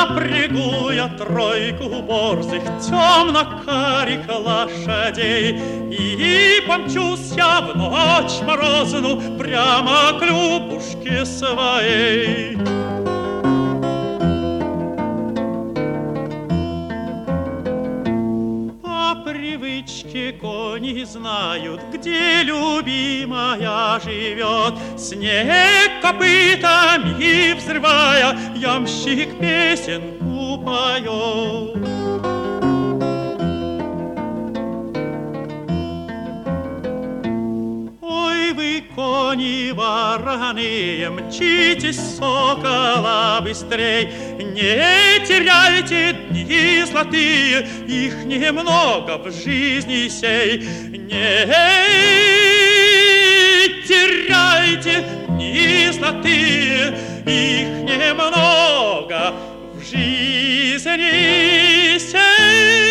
Запрягу я тройку борзых темно-карих лошадей и помчусь я в ночь морозную прямо к Любушке своей. По привычке кони знают, где любимая живет. Снег копытами взрывая, ямщик песенку поет. Ой, вы, кони вороные, мчитесь, сокола, быстрей, не теряйте дни золотые, их немного в жизни сей. Не теряйте дни золотые, их немного в жизни сей.